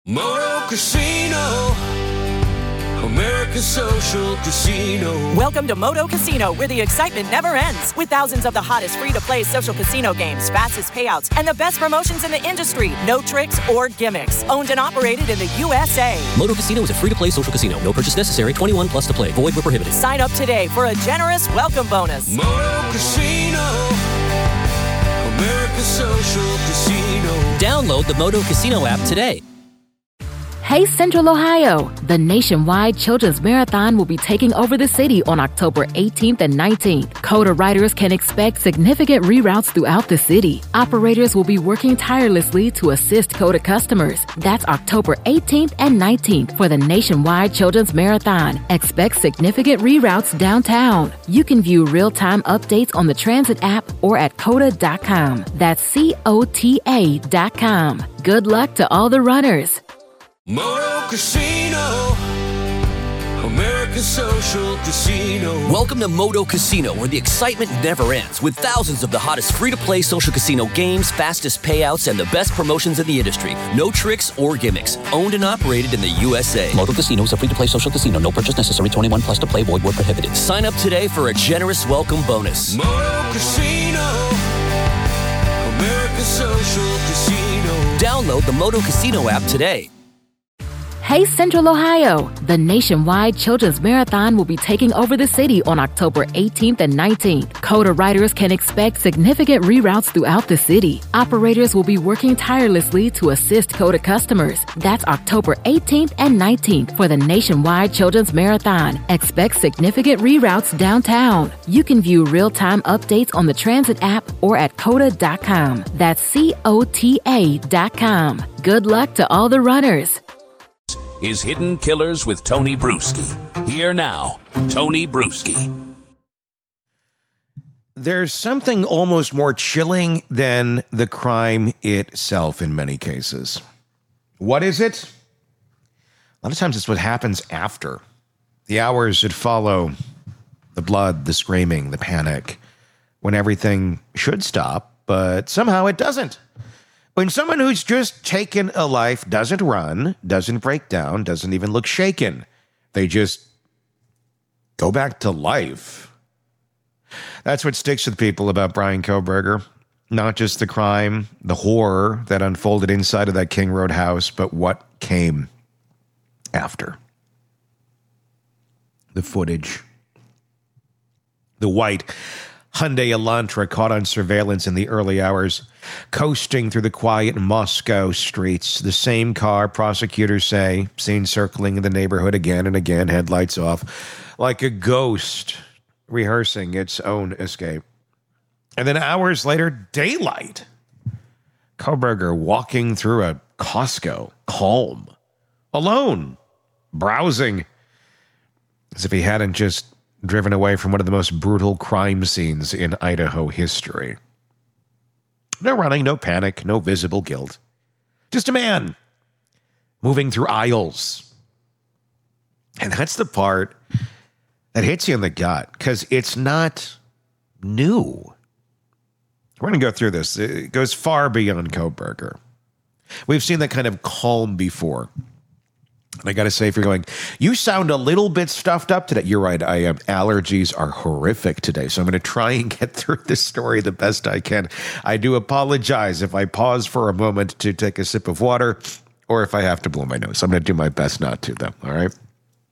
Moto Casino, America's social casino. Welcome to Moto Casino, where the excitement never ends. With thousands of the hottest free-to-play social casino games, fastest payouts, and the best promotions in the industry. No tricks or gimmicks. Owned and operated in the USA. Moto Casino is a free-to-play social casino. No purchase necessary. 21 plus to play. Void where prohibited. Sign up today for a generous welcome bonus. Moto Casino, America's social casino. Download the Moto Casino app today. Hey Central Ohio! The nationwide Children's Marathon will be taking over the city on October 18th and 19th. COTA riders can expect significant reroutes throughout the city. Operators will be working tirelessly to assist COTA customers. That's October 18th and 19th for the nationwide Children's Marathon. Expect significant reroutes downtown. You can view real-time updates on the transit app or at COTA.com. That's COTA.com. Good luck to all the runners. Moto Casino, America's social casino. Welcome to Moto Casino, where the excitement never ends, with thousands of the hottest free-to-play social casino games, fastest payouts, and the best promotions in the industry. No tricks or gimmicks. Owned and operated in the USA. Moto Casino is a free-to-play social casino. No purchase necessary. 21 plus to play. Void where prohibited. Sign up today for a generous welcome bonus. Moto Casino, America's social casino. Download the Moto Casino app today. Hey Central Ohio! The nationwide Children's Marathon will be taking over the city on October 18th and 19th. COTA riders can expect significant reroutes throughout the city. Operators will be working tirelessly to assist COTA customers. That's October 18th and 19th for the nationwide Children's Marathon. Expect significant reroutes downtown. You can view real-time updates on the transit app or at COTA.com. That's COTA.com. Good luck to all the runners. Is Hidden Killers with Tony Bruschi. Here now, Tony Bruschi. There's something almost more chilling than the crime itself in many cases. What is it? A lot of times it's what happens after. The hours that follow, the blood, the screaming, the panic, when everything should stop, but somehow it doesn't. When someone who's just taken a life doesn't run, doesn't break down, doesn't even look shaken, they just go back to life. That's what sticks with people about Bryan Kohberger. Not just the crime, the horror that unfolded inside of that King Road house, but what came after. The footage. The white Hyundai Elantra caught on surveillance in the early hours, coasting through the quiet Moscow streets. The same car, prosecutors say, seen circling in the neighborhood again and again, headlights off, like a ghost rehearsing its own escape. And then hours later, daylight. Kohberger walking through a Costco, calm, alone, browsing, as if he hadn't just driven away from one of the most brutal crime scenes in Idaho history. No running, no panic, no visible guilt. Just a man moving through aisles. And that's the part that hits you in the gut, because it's not new. We're going to go through this. It goes far beyond Kohberger. We've seen that kind of calm before. And I got to say, if you're going, you sound a little bit stuffed up today. You're right, I am. Allergies are horrific today, so I'm going to try and get through this story the best I can. I do apologize if I pause for a moment to take a sip of water or if I have to blow my nose. I'm going to do my best not to, though, all right?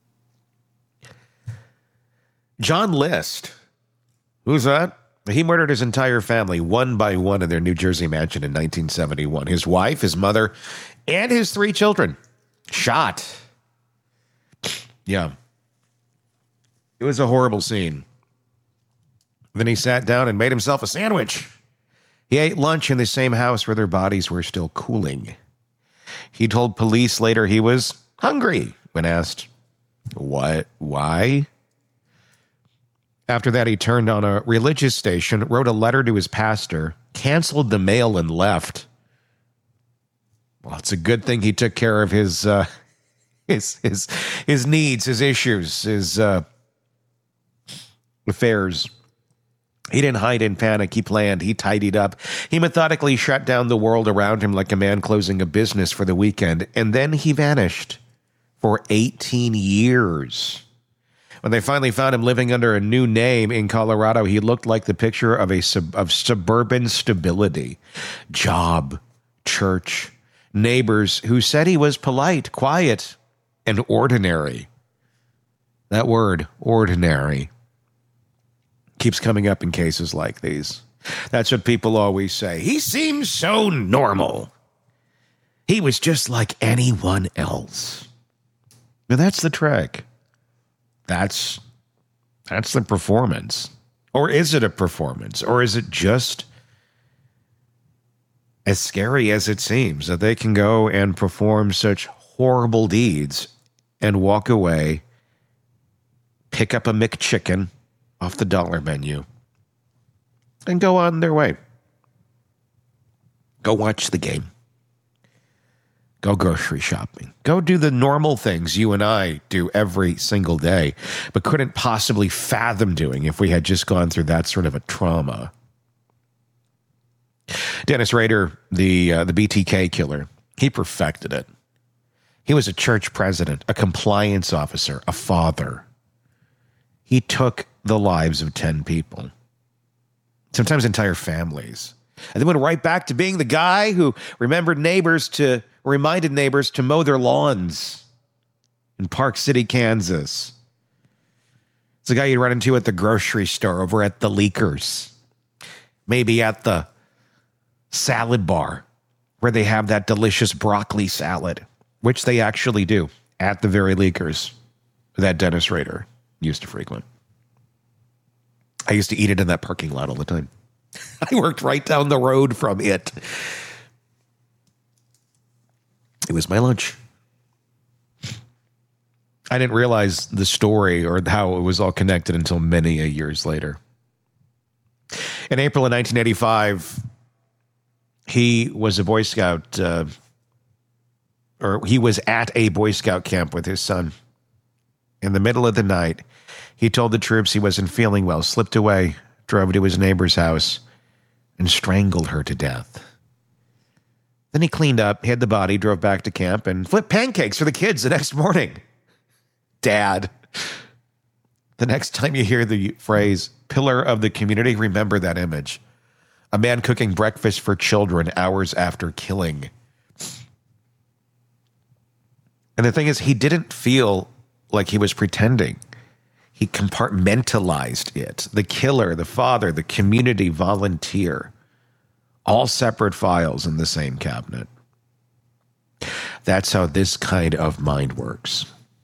John List. Who's that? He murdered his entire family one by one in their New Jersey mansion in 1971. His wife, his mother, and his 3 children. Shot. Yeah. It was a horrible scene. Then he sat down and made himself a sandwich. He ate lunch in the same house where their bodies were still cooling. He told police later he was hungry when asked, "What? Why?" After that, he turned on a religious station, wrote a letter to his pastor, canceled the mail, and left. Well, it's a good thing he took care of his needs, his issues, his affairs. He didn't hide in panic. He planned. He tidied up. He methodically shut down the world around him like a man closing a business for the weekend. And then he vanished for 18 years. When they finally found him living under a new name in Colorado, he looked like the picture of of suburban stability. Job, church, neighbors who said he was polite, quiet, and ordinary. That word, ordinary, keeps coming up in cases like these. That's what people always say. He seems so normal. He was just like anyone else. Now that's the trick. That's the performance. Or is it a performance? Or is it just as scary as it seems that they can go and perform such horrible deeds and walk away, pick up a McChicken off the dollar menu, and go on their way. Go watch the game. Go grocery shopping. Go do the normal things you and I do every single day, but couldn't possibly fathom doing if we had just gone through that sort of a trauma. Dennis Rader, the BTK killer, he perfected it. He was a church president, a compliance officer, a father. He took the lives of 10 people, sometimes entire families, and then went right back to being the guy who reminded neighbors to mow their lawns in Park City, Kansas. It's the guy you run into at the grocery store, over at the Leakers, maybe at the salad bar where they have that delicious broccoli salad, which they actually do at the very Leakers that Dennis Rader used to frequent. I used to eat it in that parking lot all the time. I worked right down the road from it. It was my lunch. I didn't realize the story or how it was all connected until many years later. In April of 1985, he was a Boy Scout, or he was at a Boy Scout camp with his son. In the middle of the night, he told the troops he wasn't feeling well, slipped away, drove to his neighbor's house, and strangled her to death. Then he cleaned up, hid the body, drove back to camp, and flipped pancakes for the kids the next morning. Dad. The next time you hear the phrase, pillar of the community, remember that image. A man cooking breakfast for children hours after killing. And the thing is, he didn't feel like he was pretending. He compartmentalized it. The killer, the father, the community volunteer. All separate files in the same cabinet. That's how this kind of mind works.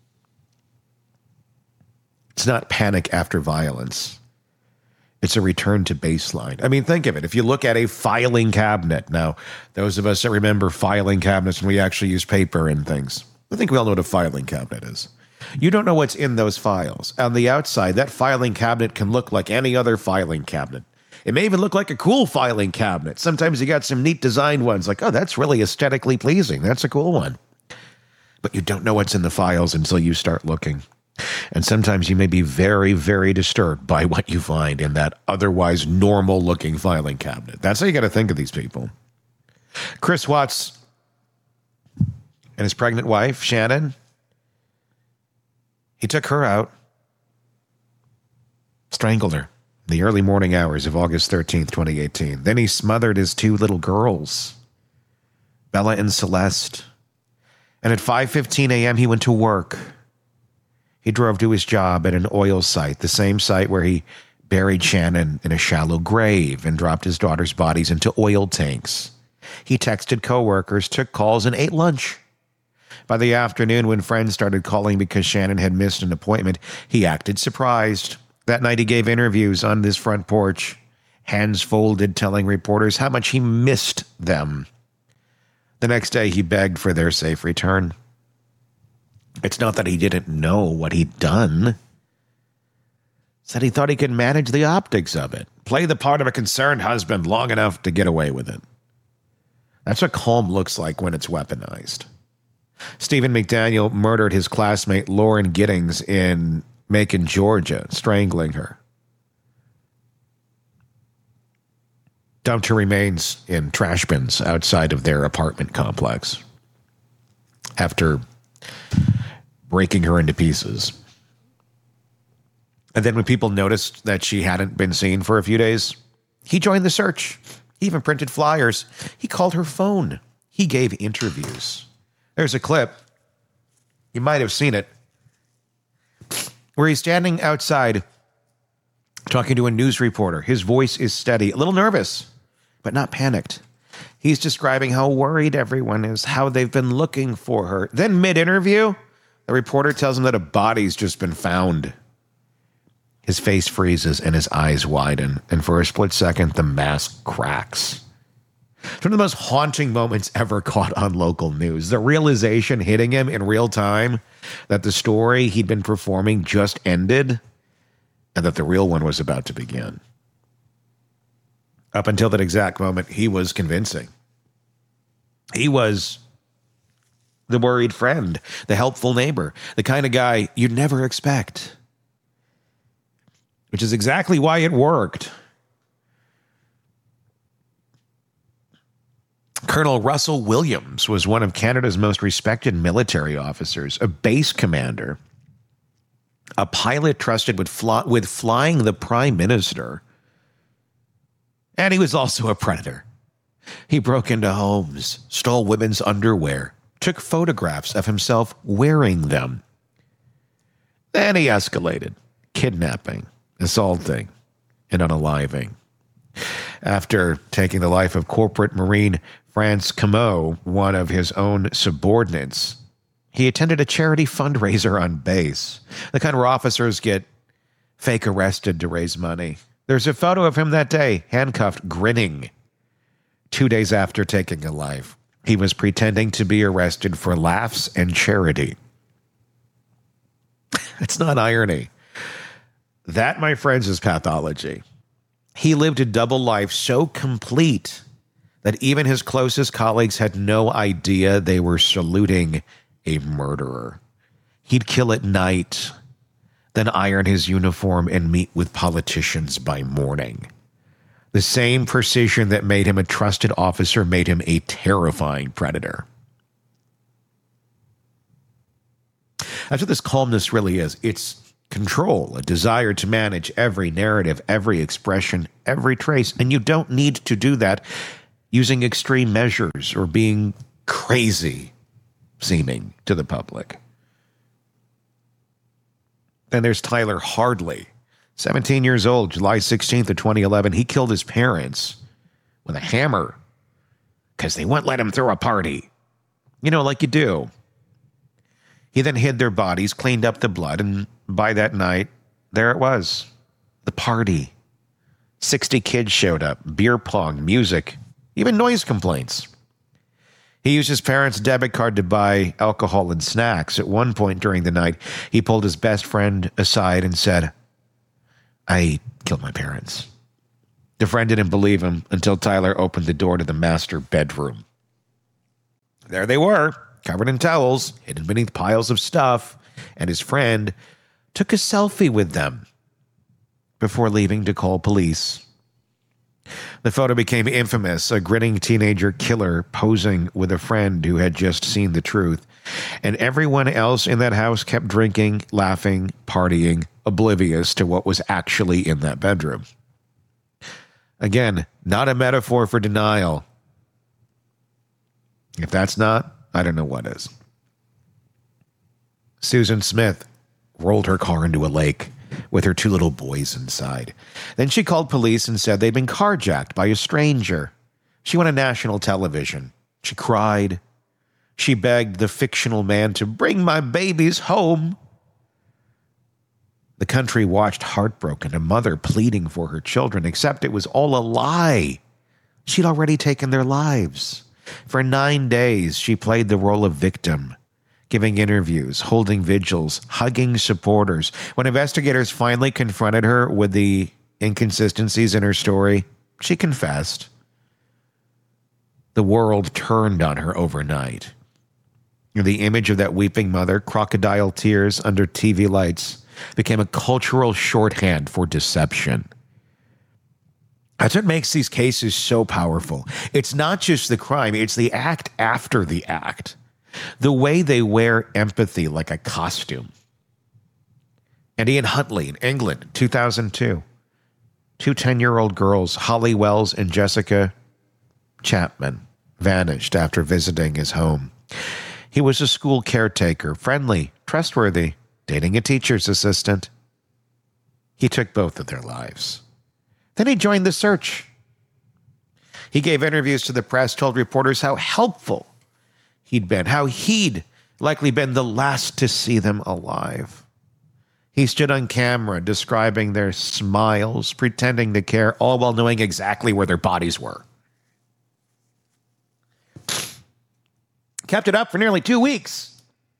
It's not panic after violence. It's a return to baseline. I mean, think of it. If you look at a filing cabinet, now, those of us that remember filing cabinets when we actually use paper and things, I think we all know what a filing cabinet is. You don't know what's in those files. On the outside, that filing cabinet can look like any other filing cabinet. It may even look like a cool filing cabinet. Sometimes you got some neat designed ones like, oh, that's really aesthetically pleasing. That's a cool one. But you don't know what's in the files until you start looking. And sometimes you may be very, very disturbed by what you find in that otherwise normal-looking filing cabinet. That's how you got to think of these people. Chris Watts and his pregnant wife, Shannon, he took her out, strangled her in the early morning hours of August 13th, 2018. Then he smothered his 2 little girls, Bella and Celeste. And at 5:15 a.m., he went to work. He drove to his job at an oil site, the same site where he buried Shannon in a shallow grave and dropped his daughter's bodies into oil tanks. He texted coworkers, took calls, and ate lunch. By the afternoon, when friends started calling because Shannon had missed an appointment, he acted surprised. That night, he gave interviews on his front porch, hands folded, telling reporters how much he missed them. The next day, he begged for their safe return. It's not that he didn't know what he'd done. It's that he thought he could manage the optics of it, play the part of a concerned husband long enough to get away with it. That's what calm looks like when it's weaponized. Stephen McDaniel murdered his classmate Lauren Giddings in Macon, Georgia, strangling her. dumped her remains in trash bins outside of their apartment complex after breaking her into pieces. And then when people noticed that she hadn't been seen for a few days, he joined the search. He even printed flyers. He called her phone. He gave interviews. There's a clip. You might have seen it, where he's standing outside talking to a news reporter. His voice is steady, a little nervous, but not panicked. He's describing how worried everyone is, how they've been looking for her. Then mid-interview, the reporter tells him that a body's just been found. His face freezes and his eyes widen, and for a split second, the mask cracks. It's one of the most haunting moments ever caught on local news. The realization hitting him in real time that the story he'd been performing just ended and that the real one was about to begin. Up until that exact moment, he was convincing. He was the worried friend, the helpful neighbor, the kind of guy you'd never expect. Which is exactly why it worked. Colonel Russell Williams was one of Canada's most respected military officers, a base commander, a pilot trusted with flying the Prime Minister, and he was also a predator. He broke into homes, stole women's underwear, took photographs of himself wearing them. Then he escalated, kidnapping, assaulting, and unaliving. After taking the life of corporate Marine France Comeau, one of his own subordinates, he attended a charity fundraiser on base, the kind where officers get fake arrested to raise money. There's a photo of him that day, handcuffed, grinning. 2 days after taking a life, he was pretending to be arrested for laughs and charity. It's not irony. That, my friends, is pathology. He lived a double life so complete that even his closest colleagues had no idea they were saluting a murderer. He'd kill at night, then iron his uniform and meet with politicians by morning. The same precision that made him a trusted officer made him a terrifying predator. That's what this calmness really is. It's control, a desire to manage every narrative, every expression, every trace. And you don't need to do that using extreme measures or being crazy seeming to the public. Then there's Tyler Hardley, 17 years old, July 16th of 2011. He killed his parents with a hammer because they wouldn't let him throw a party. You know, like you do. He then hid their bodies, cleaned up the blood, and by that night, there it was. The party. 60 kids showed up, beer pong, music, even noise complaints. He used his parents' debit card to buy alcohol and snacks. At one point during the night, he pulled his best friend aside and said, "I killed my parents." The friend didn't believe him until Tyler opened the door to the master bedroom. There they were, covered in towels, hidden beneath piles of stuff, and his friend took a selfie with them before leaving to call police. The photo became infamous, a grinning teenager killer posing with a friend who had just seen the truth, and everyone else in that house kept drinking, laughing, partying, oblivious to what was actually in that bedroom. Again, not a metaphor for denial. If that's not, I don't know what is. Susan Smith rolled her car into a lake with her 2 little boys inside. Then she called police and said they'd been carjacked by a stranger. She went on national television. She cried. She begged the fictional man to bring my babies home. The country watched heartbroken, a mother pleading for her children, except it was all a lie. She'd already taken their lives. For 9 days, she played the role of victim, giving interviews, holding vigils, hugging supporters. When investigators finally confronted her with the inconsistencies in her story, she confessed. The world turned on her overnight. The image of that weeping mother, crocodile tears under TV lights, became a cultural shorthand for deception. That's what makes these cases so powerful. It's not just the crime, it's the act after the act. The way they wear empathy like a costume. And Ian Huntley in England, 2002. Two 10-year-old girls, Holly Wells and Jessica Chapman, vanished after visiting his home. He was a school caretaker, friendly, trustworthy, dating a teacher's assistant. He took both of their lives. Then he joined the search. He gave interviews to the press, told reporters how helpful he'd been, how he'd likely been the last to see them alive. He stood on camera describing their smiles, pretending to care, all while knowing exactly where their bodies were. Kept it up for nearly 2 weeks.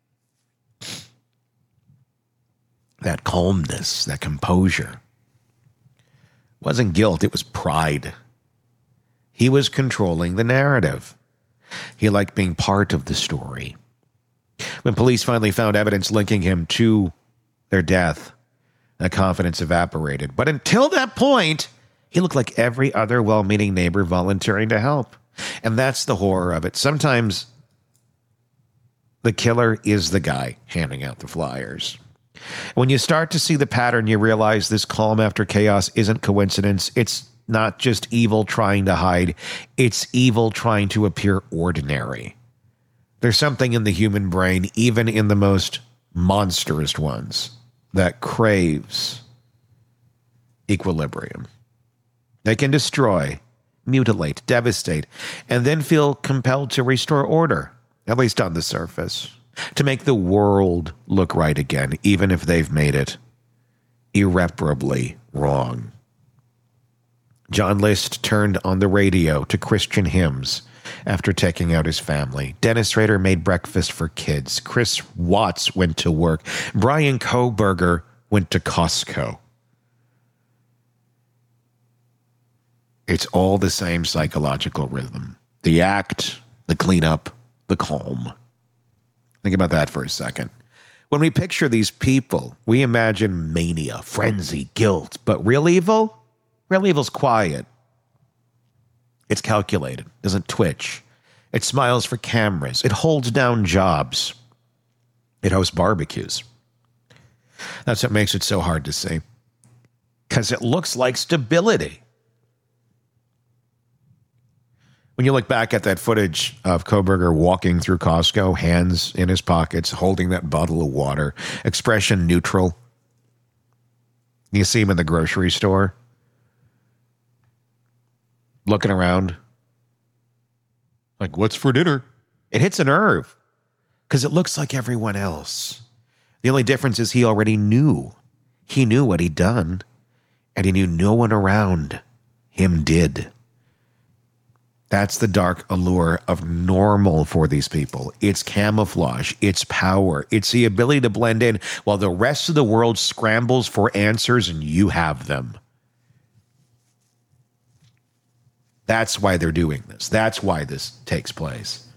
That calmness, that composure. Wasn't guilt, it was pride. He was controlling the narrative. He liked being part of the story. When police finally found evidence linking him to their death, that confidence evaporated. But until that point, he looked like every other well-meaning neighbor volunteering to help. And that's the horror of it. Sometimes the killer is the guy handing out the flyers. When you start to see the pattern, you realize this calm after chaos isn't coincidence. It's not just evil trying to hide. It's evil trying to appear ordinary. There's something in the human brain, even in the most monstrous ones, that craves equilibrium. They can destroy, mutilate, devastate, and then feel compelled to restore order, at least on the surface, to make the world look right again, even if they've made it irreparably wrong. John List turned on the radio to Christian hymns after taking out his family. Dennis Rader made breakfast for kids. Chris Watts went to work. Brian Kohberger went to Costco. It's all the same psychological rhythm. The act, the cleanup, the calm. Think about that for a second. When we picture these people, we imagine mania, frenzy, guilt. But real evil's quiet. It's calculated, doesn't twitch. It smiles for cameras. It holds down jobs. It hosts barbecues. That's what makes it so hard to see. Because it looks like stability. When you look back at that footage of Kohberger walking through Costco, hands in his pockets, holding that bottle of water, expression neutral. You see him in the grocery store, looking around, like, what's for dinner? It hits a nerve, because it looks like everyone else. The only difference is he already knew. He knew what he'd done, and he knew no one around him did. That's the dark allure of normal for these people. It's camouflage. It's power. It's the ability to blend in while the rest of the world scrambles for answers and you have them. That's why they're doing this. That's why this takes place.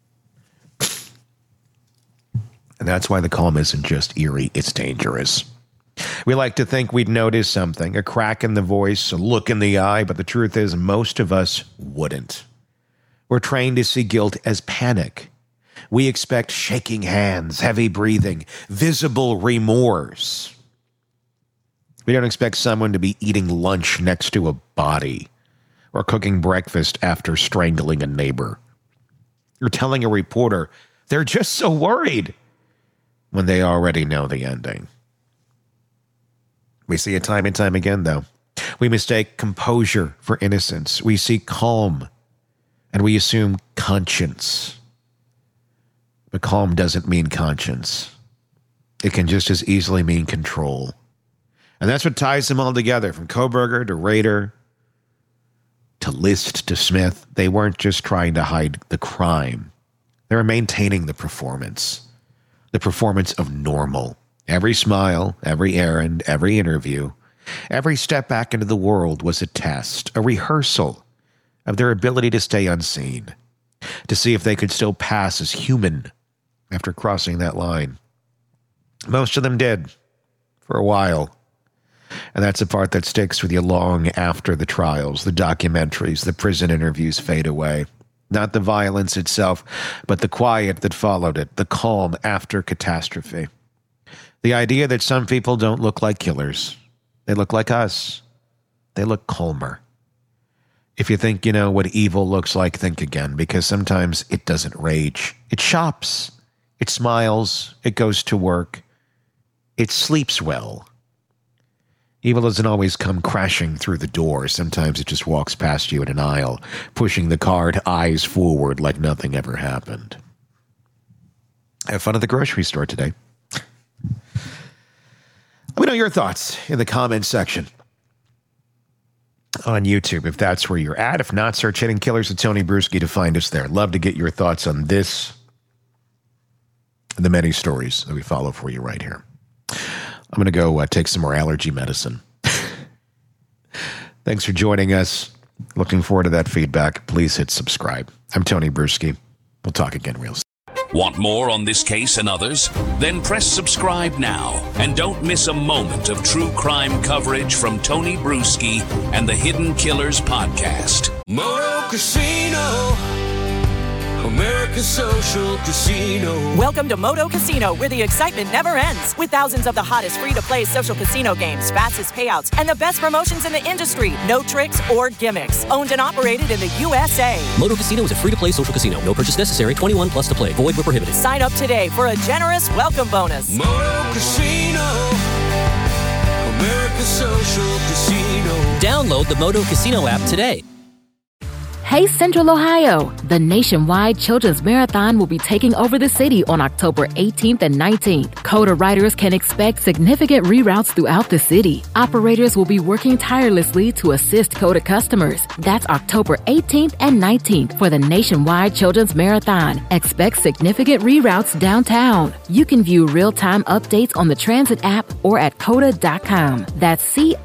And that's why the calm isn't just eerie, it's dangerous. We like to think we'd notice something, a crack in the voice, a look in the eye, but the truth is most of us wouldn't. We're trained to see guilt as panic. We expect shaking hands, heavy breathing, visible remorse. We don't expect someone to be eating lunch next to a body or cooking breakfast after strangling a neighbor. You're telling a reporter they're just so worried when they already know the ending. We see it time and time again, though. We mistake composure for innocence. We see calm, and we assume conscience. But calm doesn't mean conscience. It can just as easily mean control. And that's what ties them all together, from Kohberger to Rader to List to Smith. They weren't just trying to hide the crime. They were maintaining the performance of normal. Every smile, every errand, every interview, every step back into the world was a test, a rehearsal of their ability to stay unseen, to see if they could still pass as human after crossing that line. Most of them did, for a while. And that's the part that sticks with you long after the trials, the documentaries, the prison interviews fade away. Not the violence itself, but the quiet that followed it, the calm after catastrophe. The idea that some people don't look like killers. They look like us. They look calmer. If you think you know what evil looks like, think again, because sometimes it doesn't rage. It shops. It smiles. It goes to work. It sleeps well. Evil doesn't always come crashing through the door. Sometimes it just walks past you in an aisle, pushing the cart eyes forward like nothing ever happened. Have fun at the grocery store today. Let me know your thoughts in the comments section on YouTube, if that's where you're at. If not, search Hidden Killers with Tony Bruschi to find us there. Love to get your thoughts on this and the many stories that we follow for you right here. I'm going to go take some more allergy medicine. Thanks for joining us. Looking forward to that feedback. Please hit subscribe. I'm Tony Bruschi. We'll talk again real soon. Want more on this case and others? Then press subscribe now and don't miss a moment of true crime coverage from Tony Bruschi and the Hidden Killers podcast. Moto Casino, America's social casino. Welcome to Moto Casino, where the excitement never ends. With thousands of the hottest free-to-play social casino games, fastest payouts, and the best promotions in the industry. No tricks or gimmicks. Owned and operated in the USA. Moto Casino is a free-to-play social casino. No purchase necessary. 21 plus to play. Void where prohibited. Sign up today for a generous welcome bonus. Moto Casino, America's social casino. Download the Moto Casino app today. Hey Central Ohio! The nationwide Children's Marathon will be taking over the city on October 18th and 19th. CODA riders can expect significant reroutes throughout the city. Operators will be working tirelessly to assist CODA customers. That's October 18th and 19th for the nationwide Children's Marathon. Expect significant reroutes downtown. You can view real-time updates on the Transit app or at COTA.com. That's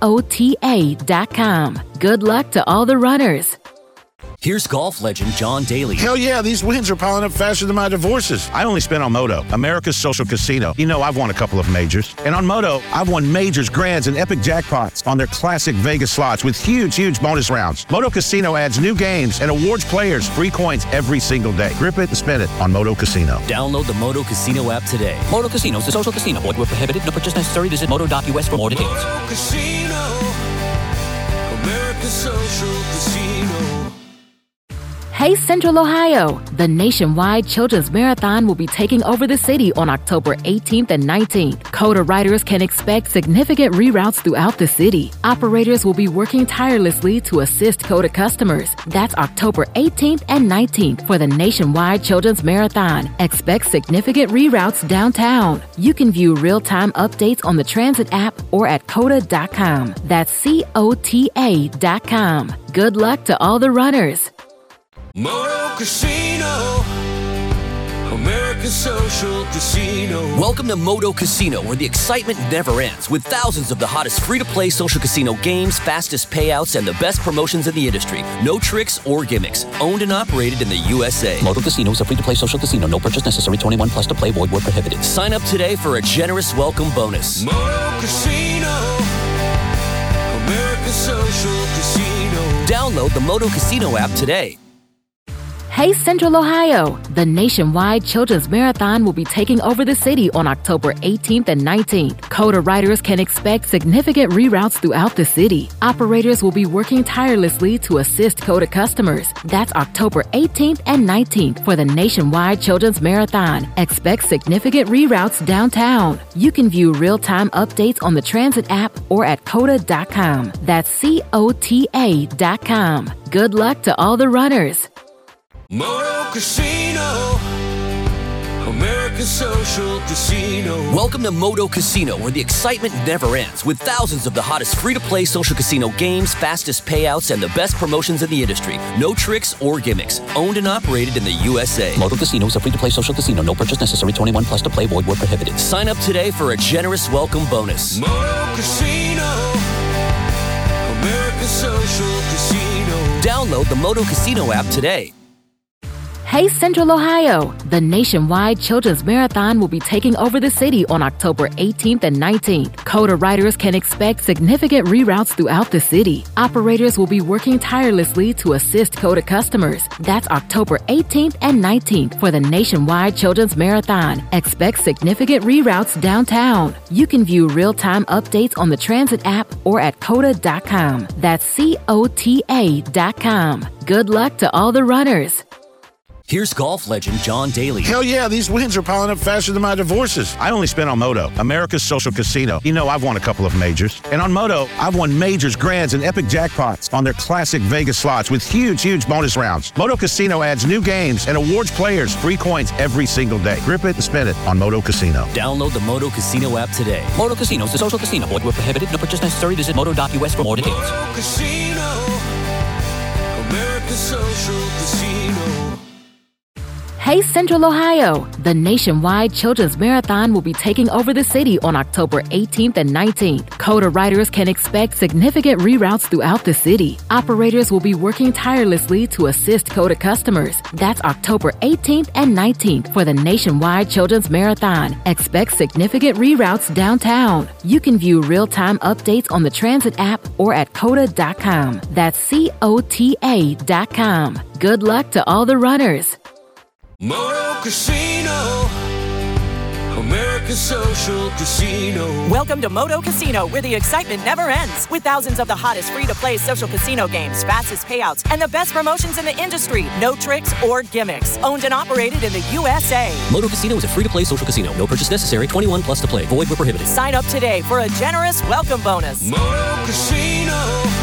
COTA.com. Good luck to all the runners. Here's golf legend John Daly. Hell yeah, these wins are piling up faster than my divorces. I only spent on Moto, America's social casino. You know, I've won a couple of majors. And on Moto, I've won majors, grands, and epic jackpots on their classic Vegas slots with huge bonus rounds. Moto Casino adds new games and awards players free coins every single day. Grip it and spin it on Moto Casino. Download the Moto Casino app today. Moto Casino is a social casino. Void where prohibited. No purchase necessary. Visit moto.us for more details. Moto Casino, America's social casino. Hey Central Ohio! The nationwide Children's Marathon will be taking over the city on October 18th and 19th. CODA riders can expect significant reroutes throughout the city. Operators will be working tirelessly to assist CODA customers. That's October 18th and 19th for the nationwide Children's Marathon. Expect significant reroutes downtown. You can view real-time updates on the Transit app or at COTA.com. That's COTA.com. Good luck to all the runners. Moto Casino, America's social casino. Welcome to Moto Casino, where the excitement never ends, with thousands of the hottest free-to-play social casino games, fastest payouts, and the best promotions in the industry. No tricks or gimmicks. Owned and operated in the USA. Moto Casino is a free-to-play social casino. No purchase necessary. 21 plus to play. Void where prohibited. Sign up today for a generous welcome bonus. Moto Casino, America's social casino. Download the Moto Casino app today. Hey Central Ohio! The nationwide Children's Marathon will be taking over the city on October 18th and 19th. CODA riders can expect significant reroutes throughout the city. Operators will be working tirelessly to assist CODA customers. That's October 18th and 19th for the nationwide Children's Marathon. Expect significant reroutes downtown. You can view real-time updates on the Transit app or at COTA.com. That's COTA.com. Good luck to all the runners. Moto Casino, America's social casino. Welcome to Moto Casino, where the excitement never ends, with thousands of the hottest free-to-play social casino games, fastest payouts, and the best promotions in the industry. No tricks or gimmicks. Owned and operated in the USA. Moto Casino is a free-to-play social casino. No purchase necessary. 21 plus to play. Void where prohibited. Sign up today for a generous welcome bonus. Moto Casino, America's social casino. Download the Moto Casino app today. Hey Central Ohio! The nationwide Children's Marathon will be taking over the city on October 18th and 19th. COTA riders can expect significant reroutes throughout the city. Operators will be working tirelessly to assist COTA customers. That's October 18th and 19th for the nationwide Children's Marathon. Expect significant reroutes downtown. You can view real-time updates on the Transit app or at COTA.com. That's COTA.com. Good luck to all the runners. Here's golf legend John Daly. Hell yeah, these wins are piling up faster than my divorces. I only spent on Moto, America's social casino. You know, I've won a couple of majors. And on Moto, I've won majors, grands, and epic jackpots on their classic Vegas slots with huge bonus rounds. Moto Casino adds new games and awards players free coins every single day. Grip it and spin it on Moto Casino. Download the Moto Casino app today. Moto Casino is a social casino. Void where prohibited. No purchase necessary. Visit moto.us for more details. Moto Casino, America's social casino. Hey Central Ohio! The nationwide Children's Marathon will be taking over the city on October 18th and 19th. COTA riders can expect significant reroutes throughout the city. Operators will be working tirelessly to assist COTA customers. That's October 18th and 19th for the nationwide Children's Marathon. Expect significant reroutes downtown. You can view real-time updates on the Transit app or at COTA.com. That's COTA.com. Good luck to all the runners. Moto Casino, America's social casino. Welcome to Moto Casino, where the excitement never ends. With thousands of the hottest free-to-play social casino games, fastest payouts, and the best promotions in the industry. No tricks or gimmicks. Owned and operated in the USA. Moto Casino is a free-to-play social casino. No purchase necessary. 21 plus to play. Void where prohibited. Sign up today for a generous welcome bonus. Moto Casino,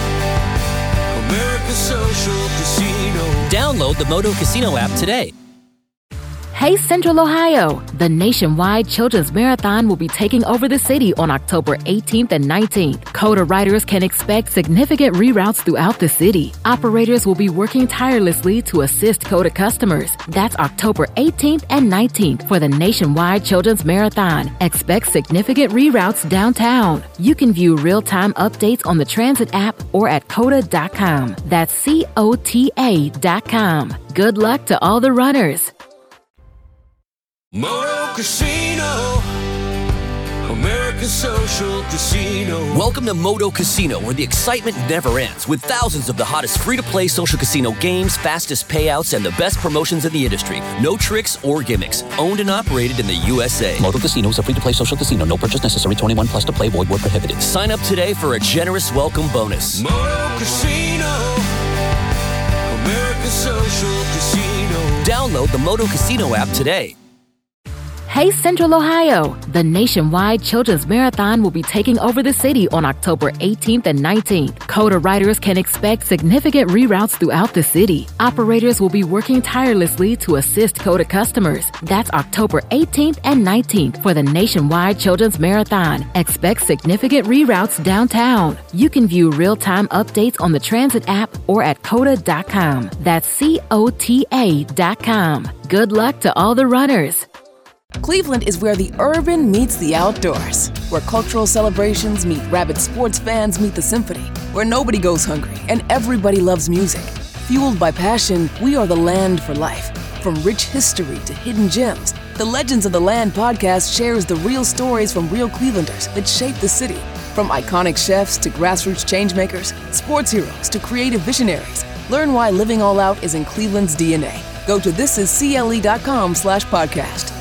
America's social casino. Download the Moto Casino app today. Hey Central Ohio! The nationwide Children's Marathon will be taking over the city on October 18th and 19th. COTA riders can expect significant reroutes throughout the city. Operators will be working tirelessly to assist COTA customers. That's October 18th and 19th for the nationwide Children's Marathon. Expect significant reroutes downtown. You can view real-time updates on the Transit app or at COTA.com. That's COTA.com. Good luck to all the runners. Moto Casino, America's social casino. Welcome to Moto Casino, where the excitement never ends, with thousands of the hottest free-to-play social casino games, fastest payouts, and the best promotions in the industry. No tricks or gimmicks. Owned and operated in the USA. Moto Casino is a free-to-play social casino. No purchase necessary. 21 plus to play. Void where prohibited. Sign up today for a generous welcome bonus. Moto Casino, America's social casino. Download the Moto Casino app today. Hey Central Ohio! The nationwide Children's Marathon will be taking over the city on October 18th and 19th. COTA riders can expect significant reroutes throughout the city. Operators will be working tirelessly to assist COTA customers. That's October 18th and 19th for the nationwide Children's Marathon. Expect significant reroutes downtown. You can view real-time updates on the Transit app or at COTA.com. That's COTA.com. Good luck to all the runners. Cleveland is where the urban meets the outdoors, where cultural celebrations meet rabid sports fans meet the symphony, where nobody goes hungry and everybody loves music. Fueled by passion, we are the land for life. From rich history to hidden gems, the Legends of the Land podcast shares the real stories from real Clevelanders that shape the city. From iconic chefs to grassroots changemakers, sports heroes to creative visionaries, learn why living all out is in Cleveland's DNA. Go to thisiscle.com/podcast.